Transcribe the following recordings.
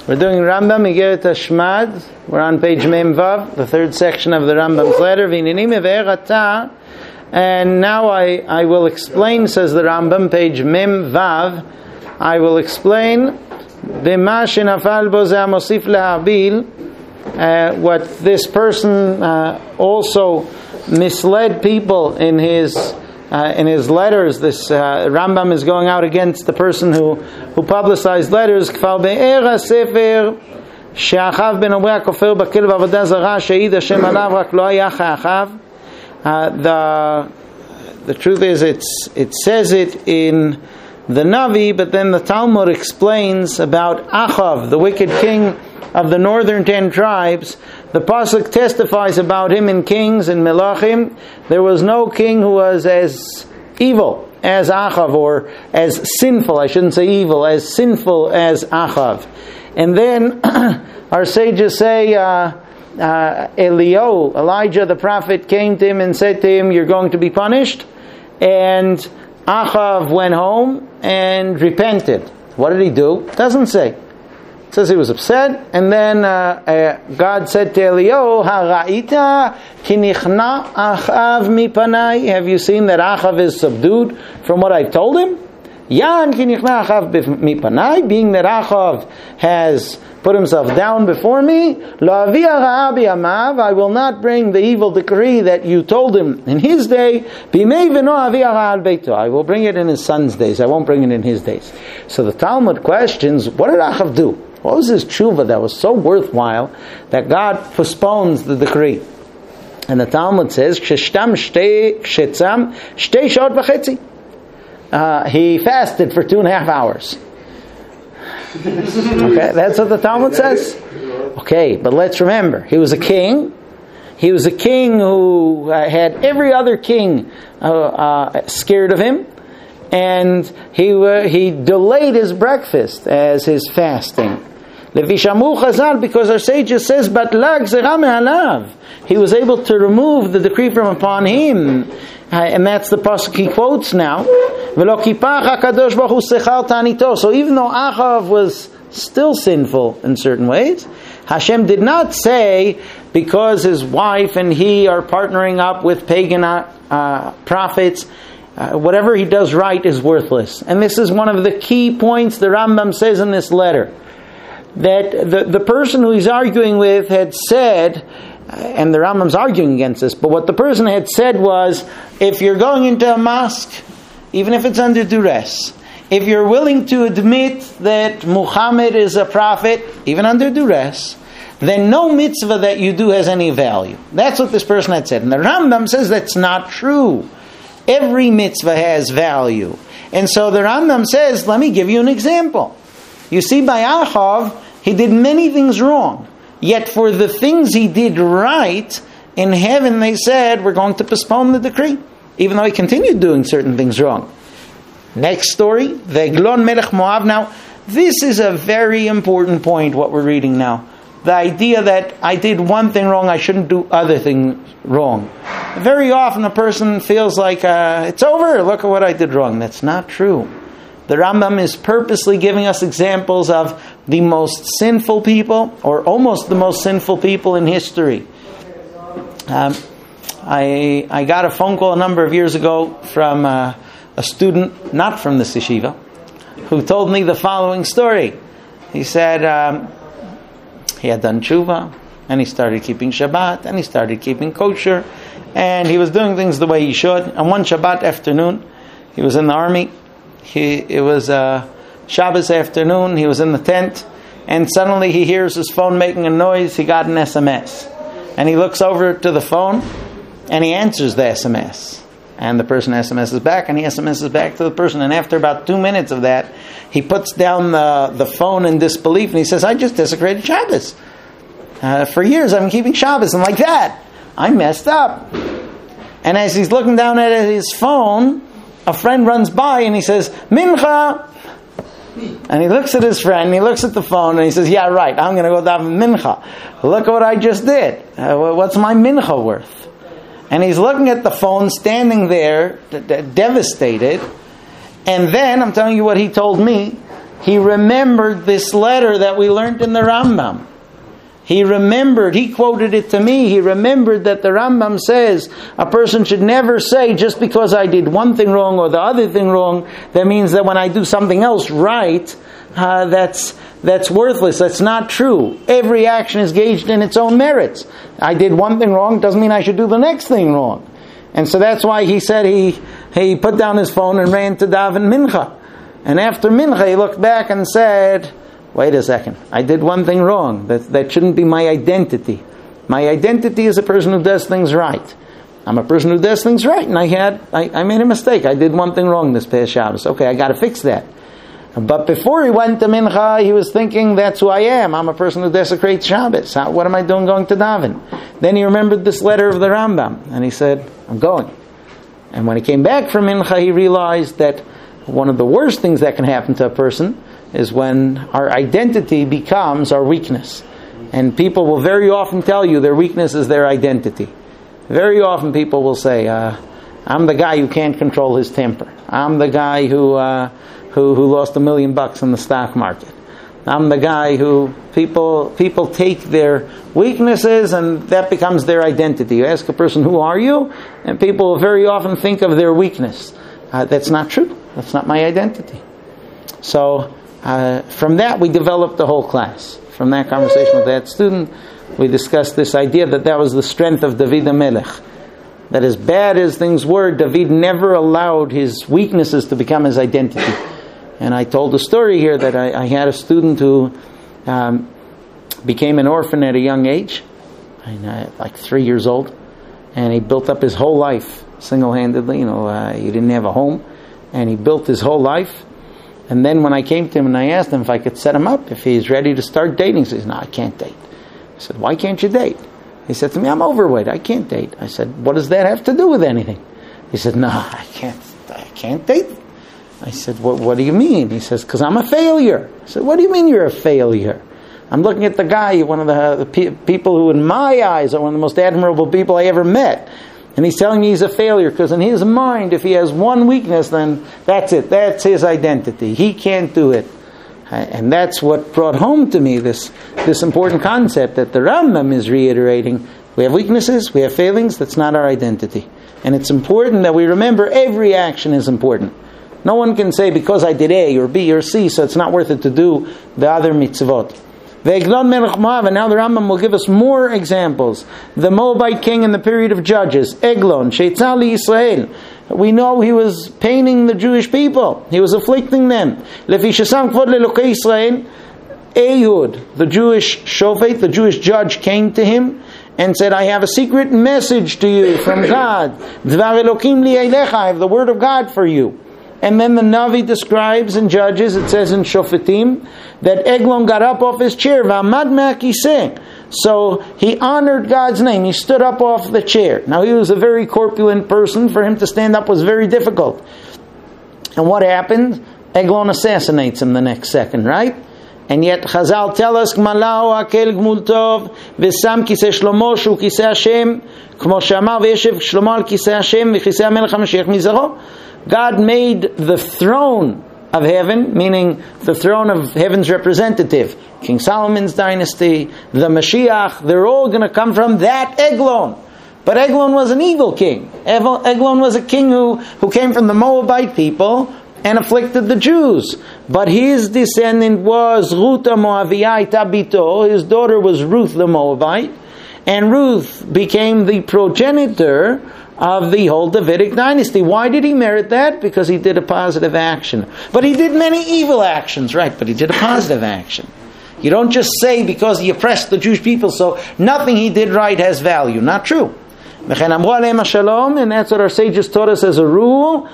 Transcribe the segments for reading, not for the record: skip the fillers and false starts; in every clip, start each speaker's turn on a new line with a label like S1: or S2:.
S1: We're doing Rambam Igeret Hashmad. We're on page Mem Vav, the third section of the Rambam's letter. And now I will explain, says the Rambam, page Mem Vav. I will explain what this person also misled people in his letters. This Rambam is going out against the person who publicized letters. The truth is, it says it in the Navi, but then the Talmud explains about Achav, the wicked king of the northern 10 tribes. The Pasuk testifies about him in Kings and Melachim. There was no king who was as evil as Achav, or as sinful, I shouldn't say evil, as sinful as Achav. And then our sages say Elijah the prophet came to him and said to him, "You're going to be punished." And Achav went home and repented. What did he do? It doesn't say. It says he was upset, and then God said to Eliyahu, "Hara'ita ki nichna Achav mipanai." Have you seen that Achav is subdued from what I told him? Yan ki nichna Achav mipanai, being that Achav has put himself down before me. La'avi hara'a biyamav, I will not bring the evil decree that you told him in his day. Bimei v'no avi hara'a al beito, I will bring it in his son's days. I won't bring it in his days. So the Talmud questions, what did Achav do? What was his tshuva that was so worthwhile that God postpones the decree? And the Talmud says, "Ksheshtam shtei shot v'chetzi." He fasted for 2.5 hours. Okay, that's what the Talmud says. Okay, but let's remember, he was a king. He was a king who had every other king scared of him, and he delayed his breakfast as his fasting. Levishamu Chazal, because our sages says, "Batlag zera me'alav." He was able to remove the decree from upon him, and that's the pasuk he quotes now. So even though Achav was still sinful in certain ways, Hashem did not say, because his wife and he are partnering up with pagan prophets, whatever he does right is worthless. And this is one of the key points the Rambam says in this letter, that the person who he's arguing with had said, and the Rambam's arguing against this, but what the person had said was, if you're going into a mosque, even if it's under duress, if you're willing to admit that Muhammad is a prophet, even under duress, then no mitzvah that you do has any value. That's what this person had said. And the Rambam says that's not true. Every mitzvah has value. And so the Rambam says, let me give you an example. You see, by Achav, he did many things wrong. Yet for the things he did right, in heaven they said, we're going to postpone the decree, even though he continued doing certain things wrong. Next story, Veglon Melech Moab. Now, this is a very important point, what we're reading now. The idea that I did one thing wrong, I shouldn't do other things wrong. Very often a person feels like, it's over, look at what I did wrong. That's not true. The Rambam is purposely giving us examples of the most sinful people, or almost the most sinful people in history. I got a phone call a number of years ago from a student, not from the yeshiva, who told me the following story. He said he had done tshuva, and he started keeping Shabbat, and he started keeping kosher, and he was doing things the way he should. And one Shabbat afternoon, he was in the army. It was Shabbos afternoon, he was in the tent, and suddenly he hears his phone making a noise. He got an SMS. And he looks over to the phone, and he answers the SMS. And the person SMSs back, and he SMSs back to the person. And after about 2 minutes of that, he puts down the phone in disbelief, and he says, I just desecrated Shabbos. For years I've been keeping Shabbos, and like that, I messed up. And as he's looking down at his phone, a friend runs by and he says, Mincha! And he looks at his friend, he looks at the phone, and he says, yeah, right, I'm going to go daven Mincha. Look at what I just did. What's my Mincha worth? And he's looking at the phone, standing there, devastated. And then, I'm telling you what he told me, he remembered this letter that we learned in the Rambam. He remembered, he quoted it to me, he remembered that the Rambam says a person should never say, just because I did one thing wrong or the other thing wrong, that means that when I do something else right, that's worthless. That's not true. Every action is gauged in its own merits. I did one thing wrong, doesn't mean I should do the next thing wrong. And so that's why he said he put down his phone and ran to daven mincha. And after mincha he looked back and said, wait a second, I did one thing wrong. That shouldn't be my identity. My identity is a person who does things right. I'm a person who does things right, and I made a mistake. I did one thing wrong this past Shabbos. Okay, I got to fix that. But before he went to mincha, he was thinking, that's who I am. I'm a person who desecrates Shabbos. What am I doing going to daven? Then he remembered this letter of the Rambam, and he said, I'm going. And when he came back from mincha, he realized that one of the worst things that can happen to a person is when our identity becomes our weakness. And people will very often tell you their weakness is their identity. Very often people will say, I'm the guy who can't control his temper. I'm the guy who lost $1 million in the stock market. I'm the guy who people take their weaknesses and that becomes their identity. You ask a person, who are you? And people will very often think of their weakness. That's not true. That's not my identity. So from that we developed the whole class. From that conversation with that student, we discussed this idea that was the strength of David HaMelech. That as bad as things were, David never allowed his weaknesses to become his identity. And I told a story here that I had a student who became an orphan at a young age, like 3 years old, and he built up his whole life single-handedly. He didn't have a home, and he built his whole life. And then when I came to him and I asked him if I could set him up, if he's ready to start dating, he says, no, I can't date. I said, why can't you date? He said to me, I'm overweight, I can't date. I said, what does that have to do with anything? He said, no, I can't date. I said, what do you mean? He says, because I'm a failure. I said, what do you mean you're a failure? I'm looking at the guy, one of the people who in my eyes are one of the most admirable people I ever met. And he's telling me he's a failure because in his mind, if he has one weakness, then that's it. That's his identity. He can't do it. And that's what brought home to me this important concept that the Rambam is reiterating. We have weaknesses, we have failings, that's not our identity. And it's important that we remember every action is important. No one can say because I did A or B or C, so it's not worth it to do the other mitzvot. Ve'eglon melech Moab, and now the Rambam will give us more examples. The Moabite king in the period of Judges, Eglon, Sheitzal Yisrael. We know he was paining the Jewish people. He was afflicting them. Lefi shesam kvod leLokei Yisrael, Ehud, the Jewish shofet, the Jewish judge, came to him and said, I have a secret message to you from God. Dvar Elokim li eilecha, I have the word of God for you. And then the Navi describes in Judges, it says in Shofetim, that Eglon got up off his chair, v'amad me'akiseh. So he honored God's name. He stood up off the chair. Now he was a very corpulent person. For him to stand up was very difficult. And what happened? Eglon assassinates him the next second, right? And yet Chazal tell us, Gmalau akel gmul tov, v'sam kiseh Shlomo shu kiseh Hashem, kmo she'amar v'yeshev Shlomo al kiseh Hashem, v'chiseh HaMelech HaMashiach mizaro. God made the throne of heaven, meaning the throne of heaven's representative, King Solomon's dynasty, the Mashiach, they're all going to come from that Eglon. But Eglon was an evil king. Eglon was a king who came from the Moabite people and afflicted the Jews. But his descendant was Ruth Moaviyah Tabito. His daughter was Ruth the Moabite. And Ruth became the progenitor of the whole Davidic dynasty. Why did he merit that? Because he did a positive action. But he did many evil actions, right? But he did a positive action. You don't just say because he oppressed the Jewish people, so nothing he did right has value. Not true. And that's what our sages taught us as a rule.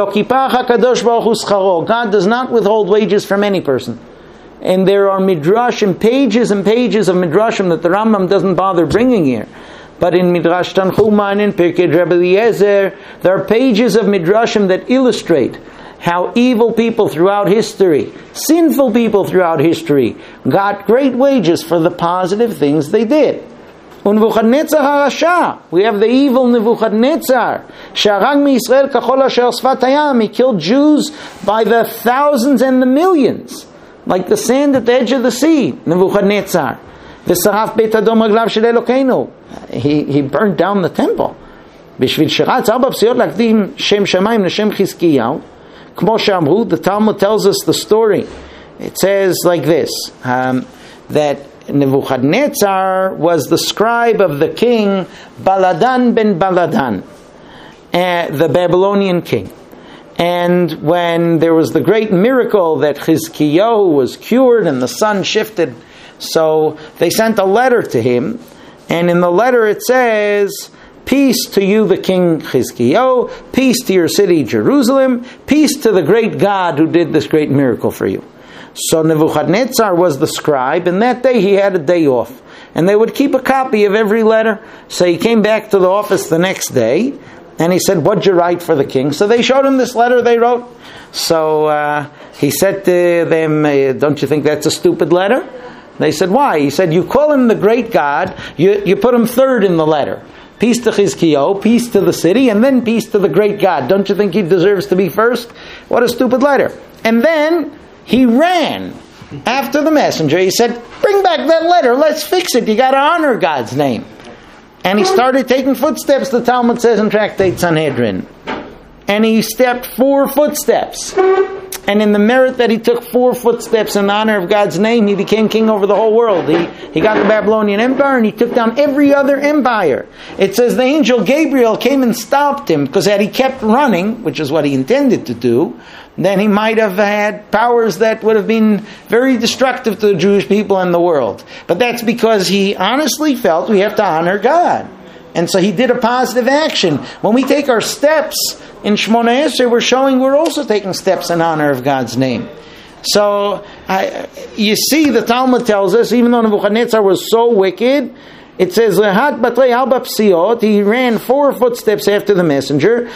S1: God does not withhold wages from any person. And there are midrashim, pages and pages of midrashim that the Rambam doesn't bother bringing here. But in Midrash Tanchuma and in Pirkei Rebbe Eliezer, there are pages of midrashim that illustrate how evil people throughout history, sinful people throughout history, got great wages for the positive things they did. Nebuchadnezzar HaRasha, we have the evil Nebuchadnezzar. Sharag miYisrael kachol asher sfat hayam, he killed Jews by the thousands and the millions. like the sand at the edge of the sea. Nebuchadnezzar. V'saraf beit Hadom raglav shel Elokeinu. He burned down the temple. בשביל שרץ ארבע פסיעות להקדים שם שמיים לשם חזקיהו, כמו שאמרו, the Talmud tells us the story. It says like this, that Nebuchadnezzar was the scribe of the king Baladan ben Baladan, the Babylonian king. And when there was the great miracle that Chizkiyahu was cured and the sun shifted, so they sent a letter to him, and in the letter it says, peace to you, the king Chizkiyahu, peace to your city Jerusalem, peace to the great God who did this great miracle for you. So Nebuchadnezzar was the scribe, and that day he had a day off. And they would keep a copy of every letter. So he came back to the office the next day, and he said, what'd you write for the king? So they showed him this letter they wrote. So he said to them, don't you think that's a stupid letter? They said, why? He said, you call him the great God, you put him third in the letter. Peace to Chizkiyahu, peace to the city, and then peace to the great God. Don't you think he deserves to be first? What a stupid letter. And then he ran after the messenger. He said, bring back that letter, let's fix it. You got to honor God's name. And he started taking footsteps, the Talmud says in Tractate Sanhedrin. And he stepped 4 footsteps. And in the merit that he took 4 footsteps in honor of God's name, he became king over the whole world. He got the Babylonian Empire, and he took down every other empire. It says the angel Gabriel came and stopped him, because had he kept running, which is what he intended to do, then he might have had powers that would have been very destructive to the Jewish people and the world. But that's because he honestly felt we have to honor God. And so he did a positive action. When we take our steps in Shmona Esrei, we're showing we're also taking steps in honor of God's name. So, you see, the Talmud tells us, even though Nebuchadnezzar was so wicked, it says, he ran 4 footsteps after the messenger.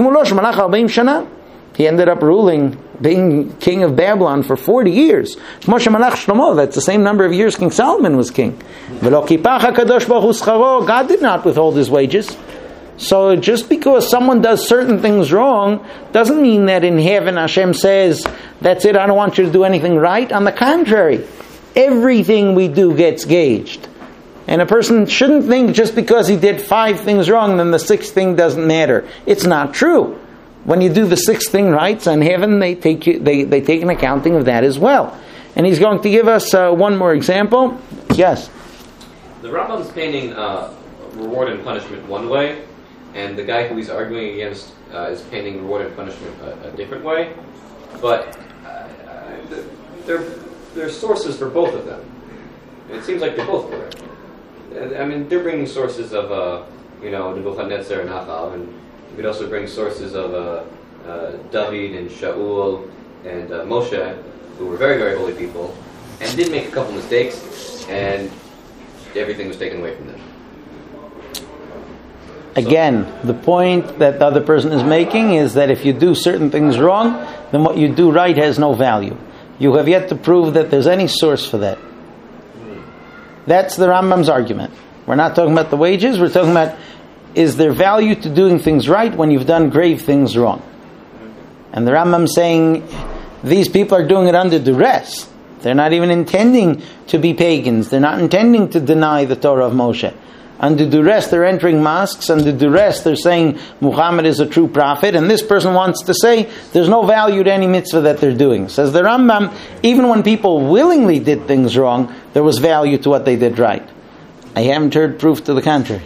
S1: He ended up ruling, being king of Babylon for 40 years. That's the same number of years King Solomon was king. God did not withhold his wages. So just because someone does certain things wrong, doesn't mean that in heaven Hashem says, that's it, I don't want you to do anything right. On the contrary, everything we do gets gauged. And a person shouldn't think just because he did 5 things wrong, then the 6th thing doesn't matter. It's not true. When you do the 6th thing right, in heaven they take an accounting of that as well. And he's going to give us one more example. Yes?
S2: The Rambam's painting reward and punishment one way, and the guy who he's arguing against is painting reward and punishment a different way. But there are sources for both of them. It seems like they're both correct. I mean, they're bringing sources of Nebuchadnezzar and Achav, and you could also bring sources of David and Shaul and Moshe, who were very, very holy people, and did make a couple mistakes, and everything was taken away from them.
S1: Again, the point that the other person is making is that if you do certain things wrong, then what you do right has no value. You have yet to prove that there's any source for that. That's the Rambam's argument. We're not talking about the wages, we're talking about, is there value to doing things right when you've done grave things wrong? And the Rambam's saying, these people are doing it under duress. They're not even intending to be pagans. They're not intending to deny the Torah of Moshe. Under duress, they're entering mosques. Under duress, they're saying Muhammad is a true prophet. And this person wants to say there's no value to any mitzvah that they're doing. Says the Rambam, even when people willingly did things wrong, there was value to what they did right. I haven't heard proof to the contrary.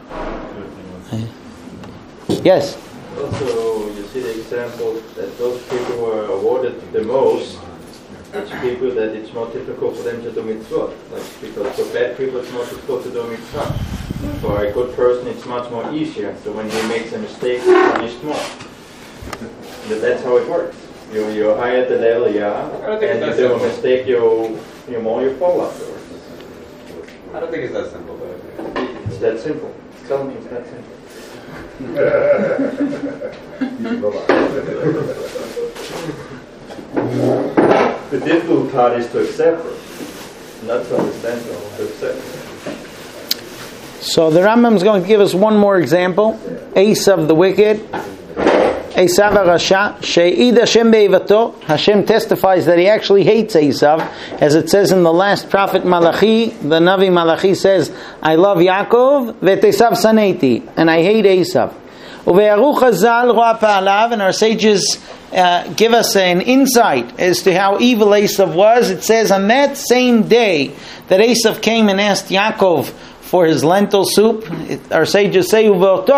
S1: Yes?
S3: Also, you see the example that those people who are awarded the most, it's people that it's more difficult for them to do mitzvot. Because for bad people it's more difficult to do mitzvah. For a good person it's much more easier. So when he makes a mistake, he's punished more. But that's how it works. You're higher at the level, and you do a mistake, you fall afterwards.
S2: I don't think it's that simple, but
S3: it's that simple. Tell me it's that simple. The difficult part is to accept it, not to understand it, to accept it.
S1: So the Rambam is going to give us one more example. Ace of the wicked. Esav HaRasha, She'id Hashem be'evato. Hashem testifies that he actually hates Esav, as it says in the last prophet Malachi. The Navi Malachi says, I love Yaakov, ve'et Esav saneti, and I hate Esav. Uve'aru Chazal ro'a pa'alav, and our sages give us an insight as to how evil Esav was. It says, on that same day that Esav came and asked Yaakov for his lentil soup, our sages say, there were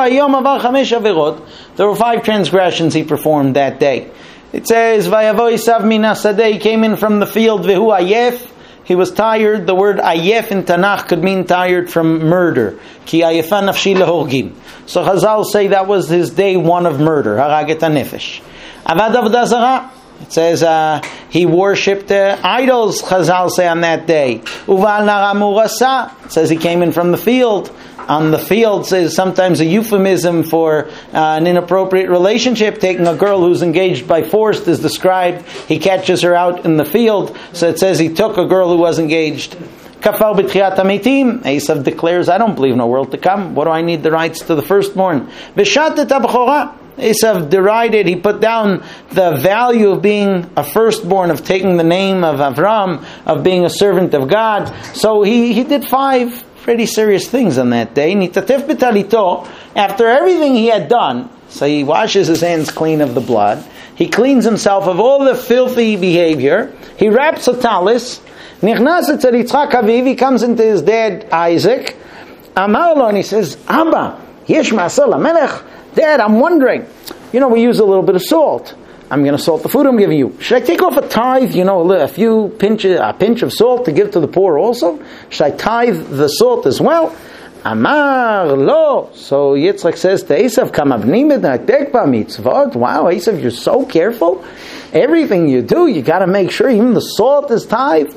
S1: 5 transgressions he performed that day. It says, Vayavo Esav min hasadeh, he came in from the field, vehu ayef, he was tired. The word ayef in Tanakh could mean tired from murder. Ki ayefa nafshi lehorgin. So Chazal say that was his day 1 of murder. Haraget hanefesh. Avad avodah zarah. It says he worshipped idols, Chazal say, on that day. Uval nara murasa. It says he came in from the field. On the field is sometimes a euphemism for an inappropriate relationship. Taking a girl who's engaged by force is described. He catches her out in the field. So it says he took a girl who was engaged. Kafar b'tchiyat hamitim. Esav declares, I don't believe in a world to come. What do I need the rights to the firstborn? V'shatet ha'bchora. Esav derided, he put down the value of being a firstborn, of taking the name of Avram, of being a servant of God. So he did 5 pretty serious things on that day. Nitatef b'talito, after everything he had done, so he washes his hands clean of the blood, he cleans himself of all the filthy behavior, he wraps a talis, nichnas etzel Yitzchak aviv, he comes into his dad Isaac, Amar lo, and he says, Abba, yesh ma'aseh lamelech, Dad, I'm wondering, we use a little bit of salt. I'm going to salt the food I'm giving you. Should I take off a tithe, a pinch of salt to give to the poor also? Should I tithe the salt as well? Amar lo. So Yitzchak says to Esav, Kam avnim et na'atek ba'mitzvot. Wow, Esav, you're so careful. Everything you do, you got to make sure even the salt is tithe.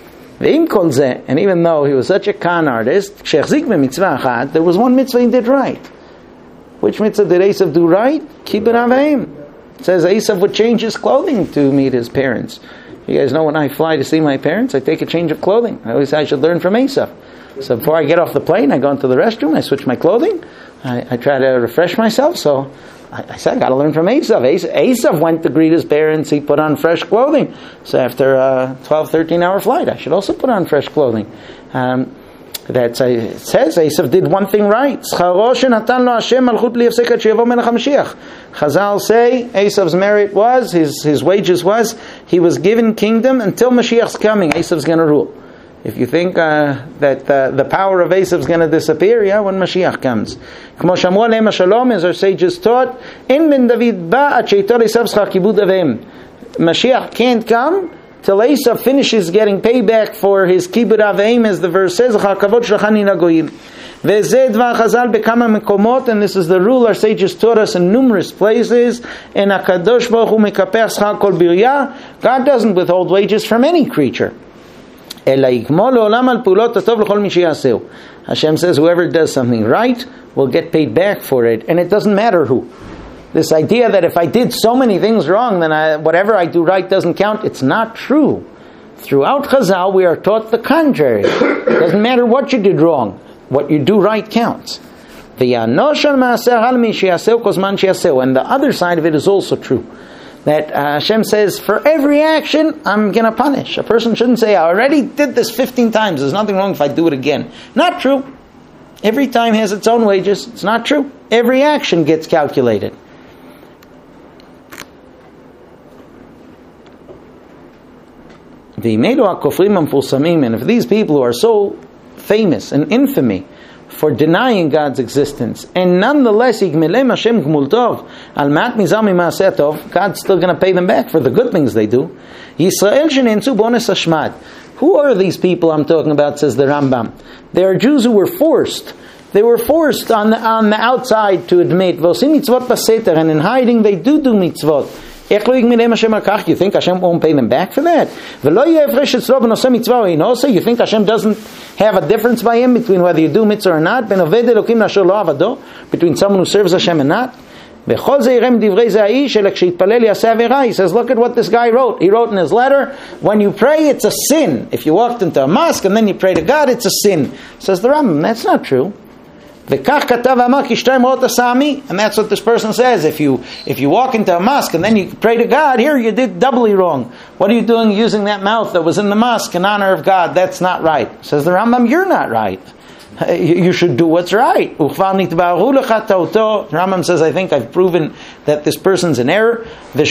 S1: And even though he was such a con artist, there was one mitzvah he did right. Which mitzvah did Esav do right? Kibbud Avim. It says Esav would change his clothing to meet his parents. You guys know when I fly to see my parents, I take a change of clothing. I always say I should learn from Esav. So before I get off the plane, I go into the restroom, I switch my clothing, I try to refresh myself. So I said, I got to learn from Esav. Esav went to greet his parents, he put on fresh clothing. So after a 12, 13-hour flight, I should also put on fresh clothing. It says Esav did one thing right. Chazal say Esav's merit was, his wages was, he was given kingdom until Mashiach's coming. Esav's going to rule. If you think that the power of Esav's going to disappear, when Mashiach comes. As our sages taught, Mashiach can't come till Esav finishes getting payback for his kibbud avim, as the verse says, and this is the rule our sages taught us in numerous places. God doesn't withhold wages from any creature. Hashem says whoever does something right will get paid back for it, and it doesn't matter who. This idea that if I did so many things wrong, then whatever I do right doesn't count, it's not true. Throughout Chazal, we are taught the contrary. It doesn't matter what you did wrong. What you do right counts. And the other side of it is also true. That Hashem says, for every action, I'm going to punish. A person shouldn't say, I already did this 15 times. There's nothing wrong if I do it again. Not true. Every time has its own wages. It's not true. Every action gets calculated. And if these people who are so famous and infamy for denying God's existence, and nonetheless God's still going to pay them back for the good things they do. Who are these people I'm talking about, says the Rambam? They are Jews who were forced. They were forced on the outside to admit, and in hiding they do mitzvot. You think Hashem won't pay them back for that? You think Hashem doesn't have a difference by him between whether you do mitzvah or not? Between someone who serves Hashem and not? He says, look at what this guy wrote. He wrote in his letter, when you pray, it's a sin. If you walked into a mosque and then you pray to God, it's a sin. Says the Rambam, that's not true. וכך כתב אמר כי שתיים רעות עשה עמי. And that's what this person says. If you walk into a mosque and then you pray to God, here you did doubly wrong. What are you doing using that mouth that was in the mosque in honor of God? That's not right. Says the Rambam, you're not right. You should do what's right. Rambam says, I think I've proven that this person's in error. The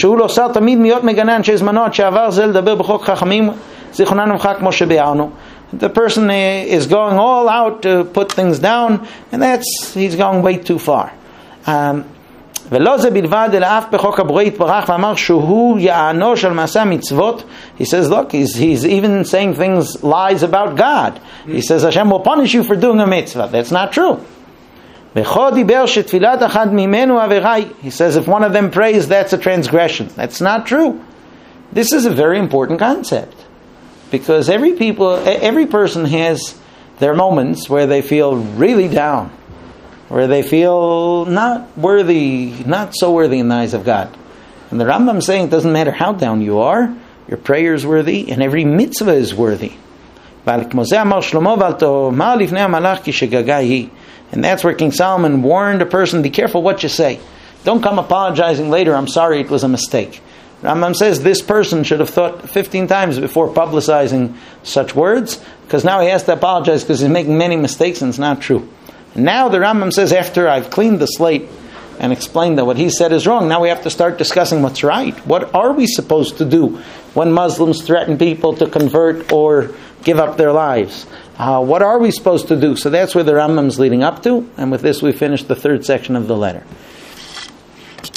S1: person is going all out to put things down, and he's going way too far. He says, look, he's even saying lies about God. He says, Hashem will punish you for doing a mitzvah. That's not true. He says, if one of them prays, that's a transgression. That's not true. This is a very important concept, because every person has their moments where they feel really down, where they feel not so worthy in the eyes of God. And the Rambam is saying it doesn't matter how down you are, your prayer is worthy, and every mitzvah is worthy. And that's where King Solomon warned a person, be careful what you say. Don't come apologizing later, I'm sorry, it was a mistake. Rambam says this person should have thought 15 times before publicizing such words, because now he has to apologize because he's making many mistakes and it's not true. Now the Rambam says, after I've cleaned the slate and explained that what he said is wrong, now we have to start discussing what's right. What are we supposed to do when Muslims threaten people to convert or give up their lives? What are we supposed to do? So that's where the Rambam's leading up to, and with this we finish the third section of the letter.